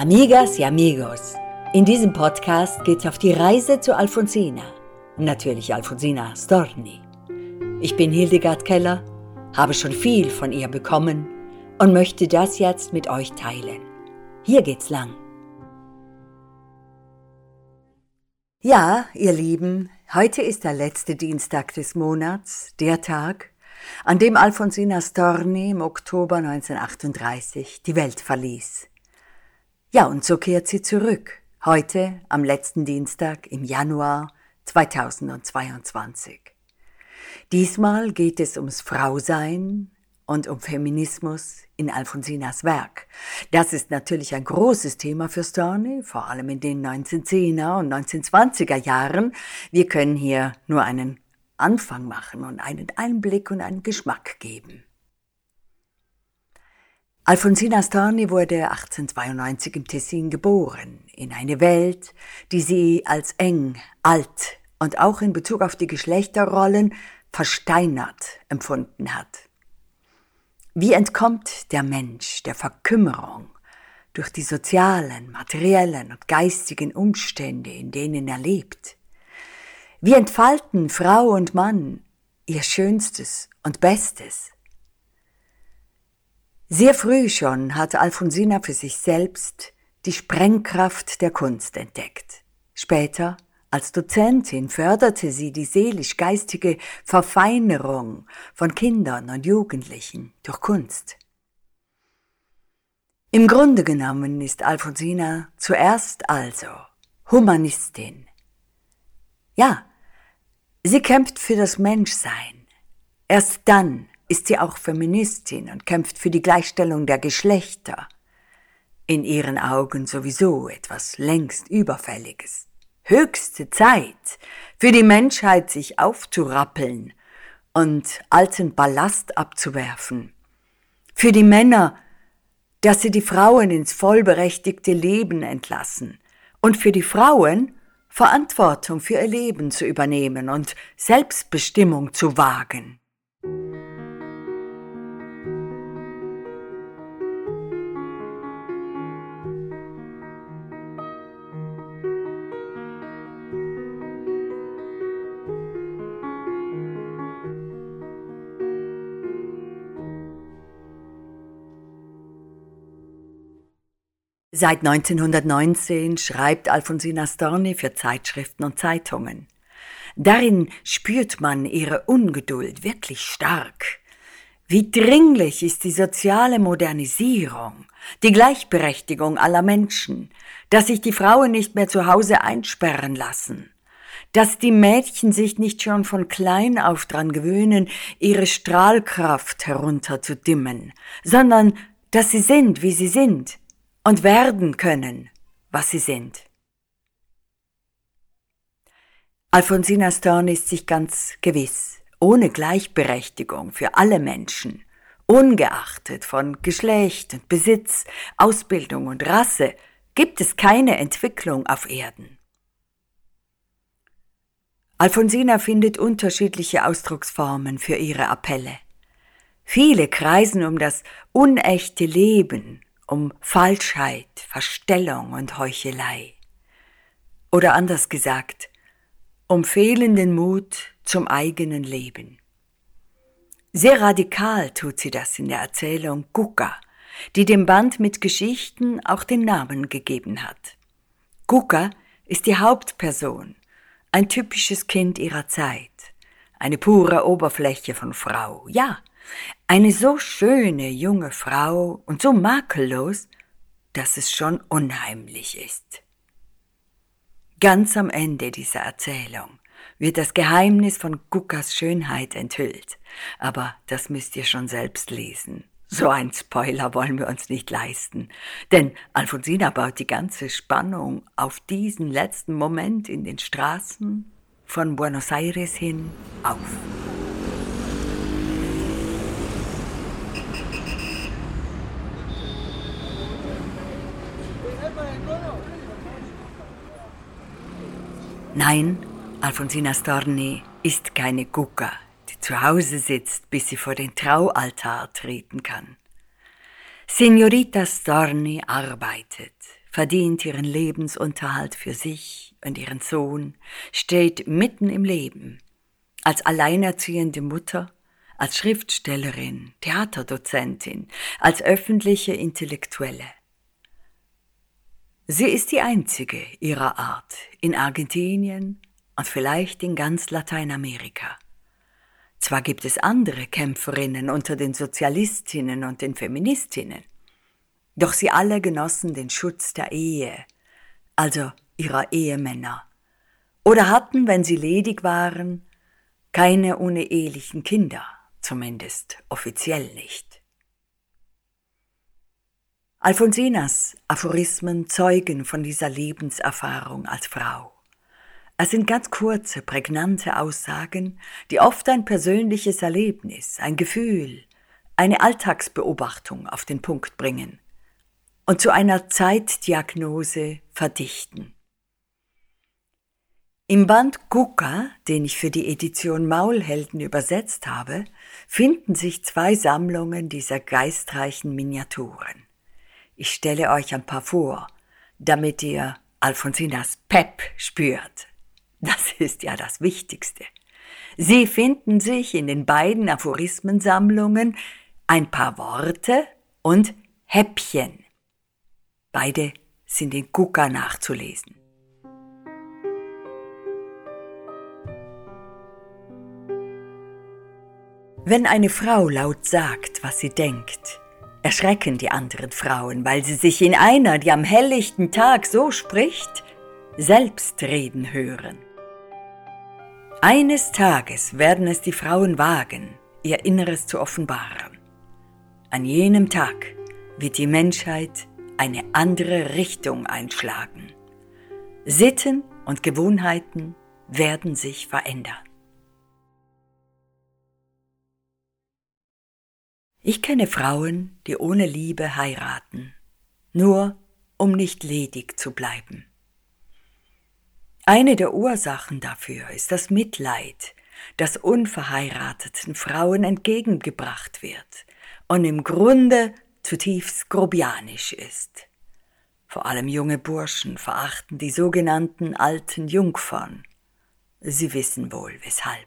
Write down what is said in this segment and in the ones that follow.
Amigas y amigos, in diesem Podcast geht's auf die Reise zu Alfonsina. Natürlich Alfonsina Storni. Ich bin Hildegard Keller, habe schon viel von ihr bekommen und möchte das jetzt mit euch teilen. Hier geht's lang. Ja, ihr Lieben, heute ist der letzte Dienstag des Monats, der Tag, an dem Alfonsina Storni im Oktober 1938 die Welt verließ. Ja, und so kehrt sie zurück, heute am letzten Dienstag im Januar 2022. Diesmal geht es ums Frausein und um Feminismus in Alfonsinas Werk. Das ist natürlich ein großes Thema für Storni, vor allem in den 1910er und 1920er Jahren. Wir können hier nur einen Anfang machen und einen Einblick und einen Geschmack geben. Alfonsina Storni wurde 1892 im Tessin geboren, in eine Welt, die sie als eng, alt und auch in Bezug auf die Geschlechterrollen versteinert empfunden hat. Wie entkommt der Mensch der Verkümmerung durch die sozialen, materiellen und geistigen Umstände, in denen er lebt? Wie entfalten Frau und Mann ihr Schönstes und Bestes? Sehr früh schon hatte Alfonsina für sich selbst die Sprengkraft der Kunst entdeckt. Später, als Dozentin, förderte sie die seelisch-geistige Verfeinerung von Kindern und Jugendlichen durch Kunst. Im Grunde genommen ist Alfonsina zuerst also Humanistin. Ja, sie kämpft für das Menschsein. Erst dann ist sie auch Feministin und kämpft für die Gleichstellung der Geschlechter. In ihren Augen sowieso etwas längst Überfälliges. Höchste Zeit für die Menschheit, sich aufzurappeln und alten Ballast abzuwerfen. Für die Männer, dass sie die Frauen ins vollberechtigte Leben entlassen. Und für die Frauen, Verantwortung für ihr Leben zu übernehmen und Selbstbestimmung zu wagen. Seit 1919 schreibt Alfonsina Storni für Zeitschriften und Zeitungen. Darin spürt man ihre Ungeduld wirklich stark. Wie dringlich ist die soziale Modernisierung, die Gleichberechtigung aller Menschen, dass sich die Frauen nicht mehr zu Hause einsperren lassen, dass die Mädchen sich nicht schon von klein auf dran gewöhnen, ihre Strahlkraft herunterzudimmen, sondern dass sie sind, wie sie sind, und werden können, was sie sind. Alfonsina Storni ist sich ganz gewiss, ohne Gleichberechtigung für alle Menschen, ungeachtet von Geschlecht und Besitz, Ausbildung und Rasse, gibt es keine Entwicklung auf Erden. Alfonsina findet unterschiedliche Ausdrucksformen für ihre Appelle. Viele kreisen um das unechte Leben, um Falschheit, Verstellung und Heuchelei. Oder anders gesagt, um fehlenden Mut zum eigenen Leben. Sehr radikal tut sie das in der Erzählung Kuka, die dem Band mit Geschichten auch den Namen gegeben hat. Kuka ist die Hauptperson, ein typisches Kind ihrer Zeit, eine pure Oberfläche von Frau, ja, eine so schöne junge Frau und so makellos, dass es schon unheimlich ist. Ganz am Ende dieser Erzählung wird das Geheimnis von Kukas Schönheit enthüllt, aber das müsst ihr schon selbst lesen. So ein Spoiler wollen wir uns nicht leisten, denn Alfonsina baut die ganze Spannung auf diesen letzten Moment in den Straßen von Buenos Aires hin auf. Nein, Alfonsina Storni ist keine Kuka, die zu Hause sitzt, bis sie vor den Traualtar treten kann. Signorita Storni arbeitet, verdient ihren Lebensunterhalt für sich und ihren Sohn, steht mitten im Leben, als alleinerziehende Mutter, als Schriftstellerin, Theaterdozentin, als öffentliche Intellektuelle. Sie ist die einzige ihrer Art in Argentinien und vielleicht in ganz Lateinamerika. Zwar gibt es andere Kämpferinnen unter den Sozialistinnen und den Feministinnen, doch sie alle genossen den Schutz der Ehe, also ihrer Ehemänner, oder hatten, wenn sie ledig waren, keine unehelichen Kinder, zumindest offiziell nicht. Alfonsinas Aphorismen zeugen von dieser Lebenserfahrung als Frau. Es sind ganz kurze, prägnante Aussagen, die oft ein persönliches Erlebnis, ein Gefühl, eine Alltagsbeobachtung auf den Punkt bringen und zu einer Zeitdiagnose verdichten. Im Band Cuca, den ich für die Edition Maulhelden übersetzt habe, finden sich 2 Sammlungen dieser geistreichen Miniaturen. Ich stelle euch ein paar vor, damit ihr Alfonsinas Pep spürt. Das ist ja das Wichtigste. Sie finden sich in den beiden Aphorismensammlungen ein paar Worte und Häppchen. Beide sind in Cuca nachzulesen. Wenn eine Frau laut sagt, was sie denkt, erschrecken die anderen Frauen, weil sie sich in einer, die am helllichten Tag so spricht, selbst reden hören. Eines Tages werden es die Frauen wagen, ihr Inneres zu offenbaren. An jenem Tag wird die Menschheit eine andere Richtung einschlagen. Sitten und Gewohnheiten werden sich verändern. Ich kenne Frauen, die ohne Liebe heiraten, nur um nicht ledig zu bleiben. Eine der Ursachen dafür ist das Mitleid, das unverheirateten Frauen entgegengebracht wird und im Grunde zutiefst grobianisch ist. Vor allem junge Burschen verachten die sogenannten alten Jungfern. Sie wissen wohl weshalb.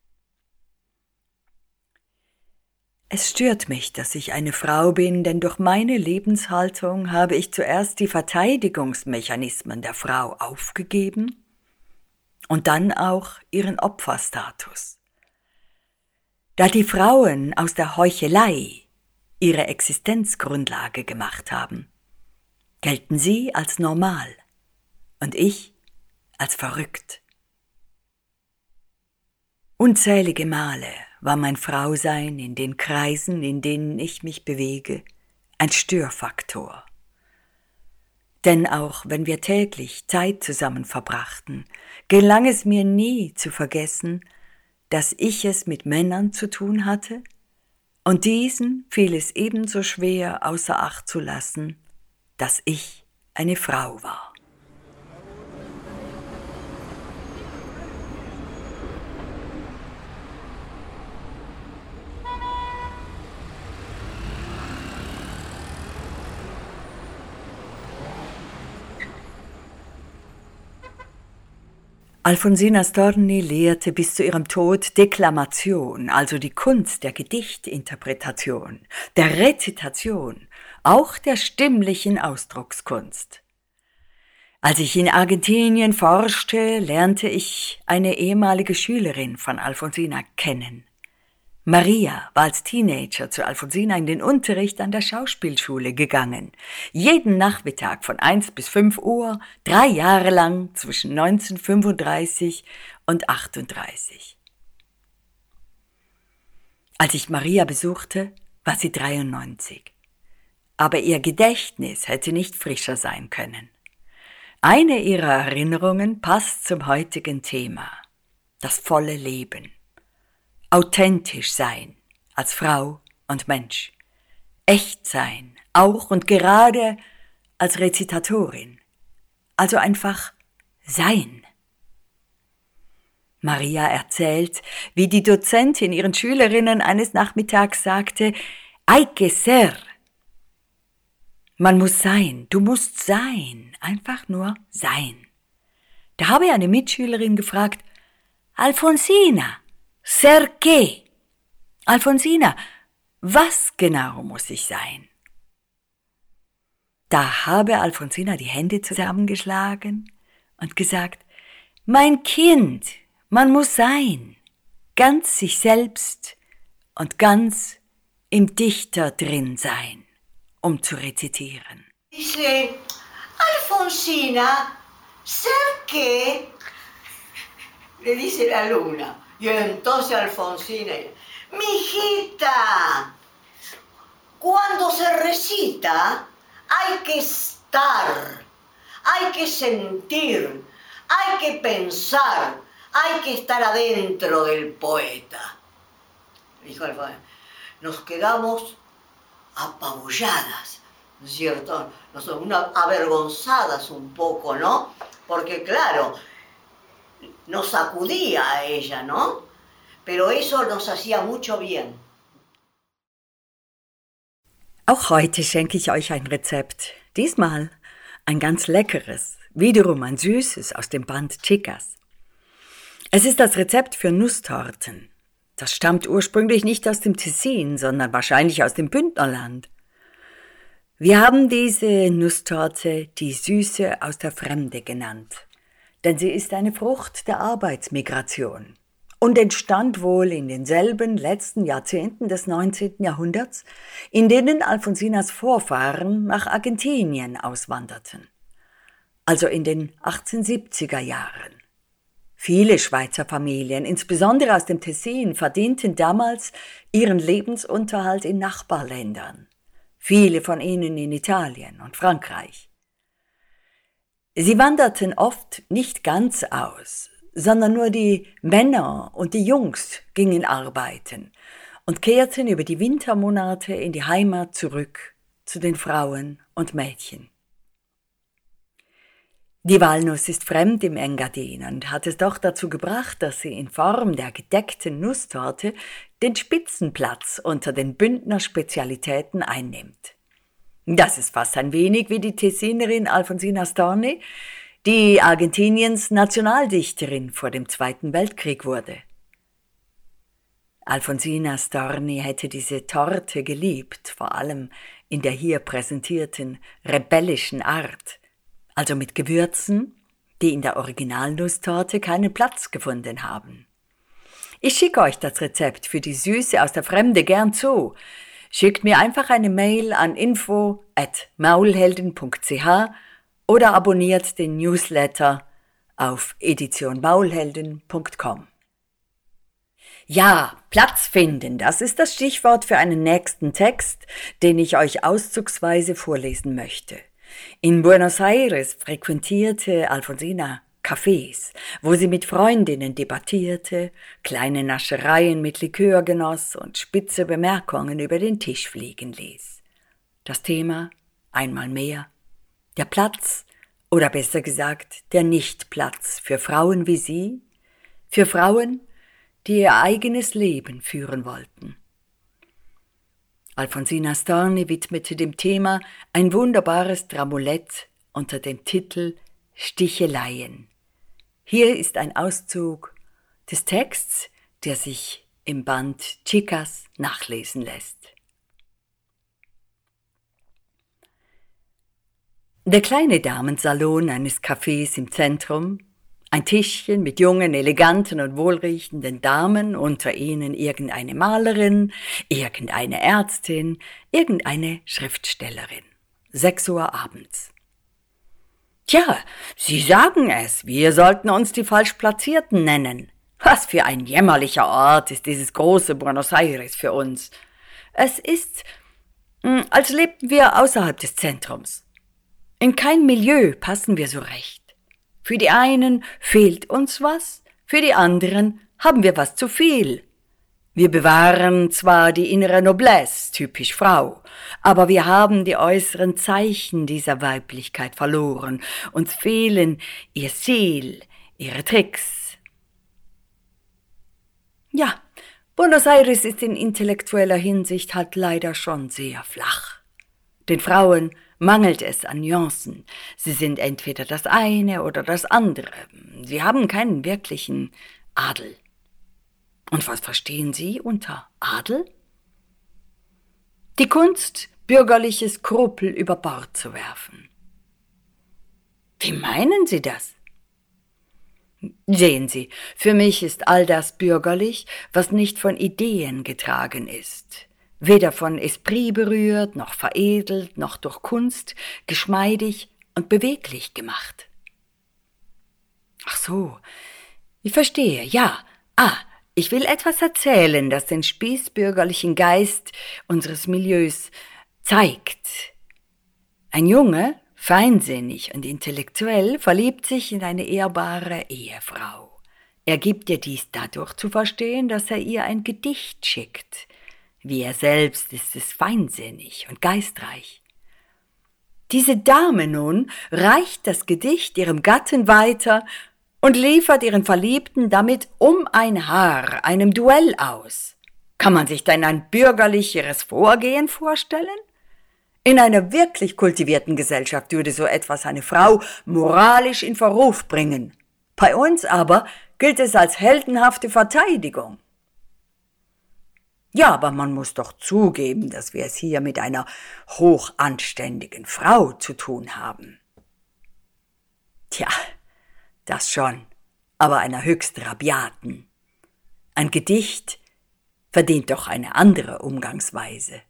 Es stört mich, dass ich eine Frau bin, denn durch meine Lebenshaltung habe ich zuerst die Verteidigungsmechanismen der Frau aufgegeben und dann auch ihren Opferstatus. Da die Frauen aus der Heuchelei ihre Existenzgrundlage gemacht haben, gelten sie als normal und ich als verrückt. Unzählige Male war mein Frausein in den Kreisen, in denen ich mich bewege, ein Störfaktor. Denn auch wenn wir täglich Zeit zusammen verbrachten, gelang es mir nie zu vergessen, dass ich es mit Männern zu tun hatte, und diesen fiel es ebenso schwer außer Acht zu lassen, dass ich eine Frau war. Alfonsina Storni lehrte bis zu ihrem Tod Deklamation, also die Kunst der Gedichtinterpretation, der Rezitation, auch der stimmlichen Ausdruckskunst. Als ich in Argentinien forschte, lernte ich eine ehemalige Schülerin von Alfonsina kennen. Maria war als Teenager zu Alfonsina in den Unterricht an der Schauspielschule gegangen. Jeden Nachmittag von 1 bis 5 Uhr, 3 Jahre lang zwischen 1935 und 38. Als ich Maria besuchte, war sie 93. Aber ihr Gedächtnis hätte nicht frischer sein können. Eine ihrer Erinnerungen passt zum heutigen Thema: das volle Leben. Authentisch sein als Frau und Mensch, echt sein, auch und gerade als Rezitatorin, also einfach sein. Maria erzählt, wie die Dozentin ihren Schülerinnen eines Nachmittags sagte: Hay que ser. Man muss sein, du musst sein, einfach nur sein. Da habe ich eine Mitschülerin gefragt, Alfonsina, ser qué? Alfonsina, was genau muss ich sein? Da habe Alfonsina die Hände zusammengeschlagen und gesagt, mein Kind, man muss sein, ganz sich selbst und ganz im Dichter drin sein, um zu rezitieren. Dice, Alfonsina, ¿ser qué? Le dice la luna. Y entonces Alfonsina, mijita, cuando se recita hay que estar, hay que sentir, hay que pensar, hay que estar adentro del poeta. Dijo Alfonsina, nos quedamos apabulladas, ¿no es cierto? Avergonzadas un poco, ¿no? Porque claro, nos sacudía a ella, ¿no? Pero eso nos hacía mucho bien. Auch heute schenke ich euch ein Rezept. Diesmal ein ganz leckeres, wiederum ein süßes aus dem Band Chicas. Es ist das Rezept für Nusstorten. Das stammt ursprünglich nicht aus dem Tessin, sondern wahrscheinlich aus dem Bündnerland. Wir haben diese Nusstorte die Süße aus der Fremde genannt, denn sie ist eine Frucht der Arbeitsmigration und entstand wohl in denselben letzten Jahrzehnten des 19. Jahrhunderts, in denen Alfonsinas Vorfahren nach Argentinien auswanderten, also in den 1870er Jahren. Viele Schweizer Familien, insbesondere aus dem Tessin, verdienten damals ihren Lebensunterhalt in Nachbarländern, viele von ihnen in Italien und Frankreich. Sie wanderten oft nicht ganz aus, sondern nur die Männer und die Jungs gingen arbeiten und kehrten über die Wintermonate in die Heimat zurück zu den Frauen und Mädchen. Die Walnuss ist fremd im Engadin und hat es doch dazu gebracht, dass sie in Form der gedeckten Nusstorte den Spitzenplatz unter den Bündner Spezialitäten einnimmt. Das ist fast ein wenig wie die Tessinerin Alfonsina Storni, die Argentiniens Nationaldichterin vor dem Zweiten Weltkrieg wurde. Alfonsina Storni hätte diese Torte geliebt, vor allem in der hier präsentierten rebellischen Art, also mit Gewürzen, die in der Originalnusstorte keinen Platz gefunden haben. Ich schicke euch das Rezept für die Süße aus der Fremde gern zu. Schickt mir einfach eine Mail an info@maulhelden.ch oder abonniert den Newsletter auf editionmaulhelden.com. Ja, Platz finden, das ist das Stichwort für einen nächsten Text, den ich euch auszugsweise vorlesen möchte. In Buenos Aires frequentierte Alfonsina Cafés, wo sie mit Freundinnen debattierte, kleine Naschereien mit Likör genoss und spitze Bemerkungen über den Tisch fliegen ließ. Das Thema, einmal mehr, der Platz oder besser gesagt der Nichtplatz für Frauen wie sie, für Frauen, die ihr eigenes Leben führen wollten. Alfonsina Storni widmete dem Thema ein wunderbares Dramulett unter dem Titel Sticheleien. Hier ist ein Auszug des Texts, der sich im Band Chicas nachlesen lässt. Der kleine Damensalon eines Cafés im Zentrum, ein Tischchen mit jungen, eleganten und wohlriechenden Damen, unter ihnen irgendeine Malerin, irgendeine Ärztin, irgendeine Schriftstellerin. 6 Uhr abends. Tja, Sie sagen es, wir sollten uns die Falschplatzierten nennen. Was für ein jämmerlicher Ort ist dieses große Buenos Aires für uns. Es ist, als lebten wir außerhalb des Zentrums. In kein Milieu passen wir so recht. Für die einen fehlt uns was, für die anderen haben wir was zu viel. Wir bewahren zwar die innere Noblesse, typisch Frau, aber wir haben die äußeren Zeichen dieser Weiblichkeit verloren. Uns fehlen ihr Stil, ihre Tricks. Ja, Buenos Aires ist in intellektueller Hinsicht halt leider schon sehr flach. Den Frauen mangelt es an Nuancen. Sie sind entweder das eine oder das andere. Sie haben keinen wirklichen Adel. Und was verstehen Sie unter Adel? Die Kunst, bürgerliche Skrupel über Bord zu werfen. Wie meinen Sie das? Sehen Sie, für mich ist all das bürgerlich, was nicht von Ideen getragen ist. Weder von Esprit berührt, noch veredelt, noch durch Kunst geschmeidig und beweglich gemacht. Ach so, ich verstehe, ja. Ich will etwas erzählen, das den spießbürgerlichen Geist unseres Milieus zeigt. Ein Junge, feinsinnig und intellektuell, verliebt sich in eine ehrbare Ehefrau. Er gibt ihr dies dadurch zu verstehen, dass er ihr ein Gedicht schickt. Wie er selbst ist es feinsinnig und geistreich. Diese Dame nun reicht das Gedicht ihrem Gatten weiter und liefert ihren Verliebten damit um ein Haar einem Duell aus. Kann man sich denn ein bürgerlicheres Vorgehen vorstellen? In einer wirklich kultivierten Gesellschaft würde so etwas eine Frau moralisch in Verruf bringen. Bei uns aber gilt es als heldenhafte Verteidigung. Ja, aber man muss doch zugeben, dass wir es hier mit einer hochanständigen Frau zu tun haben. Tja, das schon, aber einer höchst rabiaten. Ein Gedicht verdient doch eine andere Umgangsweise.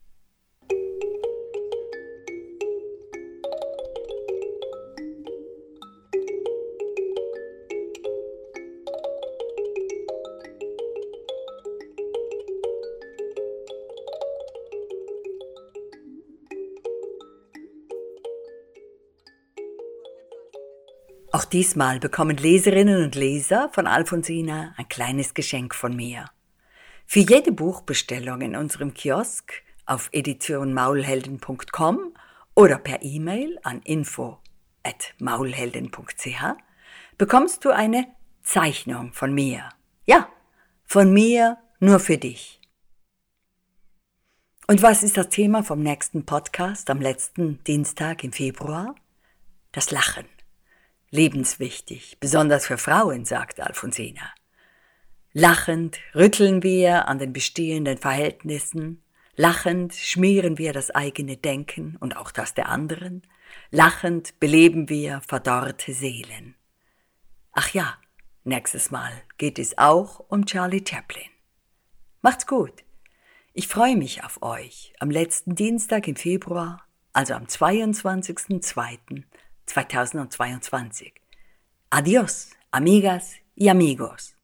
Auch diesmal bekommen Leserinnen und Leser von Alfonsina ein kleines Geschenk von mir. Für jede Buchbestellung in unserem Kiosk auf editionmaulhelden.com oder per E-Mail an info@maulhelden.ch bekommst du eine Zeichnung von mir. Ja, von mir nur für dich. Und was ist das Thema vom nächsten Podcast am letzten Dienstag im Februar? Das Lachen. Lebenswichtig, besonders für Frauen, sagt Alfonsina. Lachend rütteln wir an den bestehenden Verhältnissen, lachend schmieren wir das eigene Denken und auch das der anderen, lachend beleben wir verdorrte Seelen. Ach ja, nächstes Mal geht es auch um Charlie Chaplin. Macht's gut. Ich freue mich auf euch am letzten Dienstag im Februar, also am 22.02.2022. Adiós, amigas y amigos.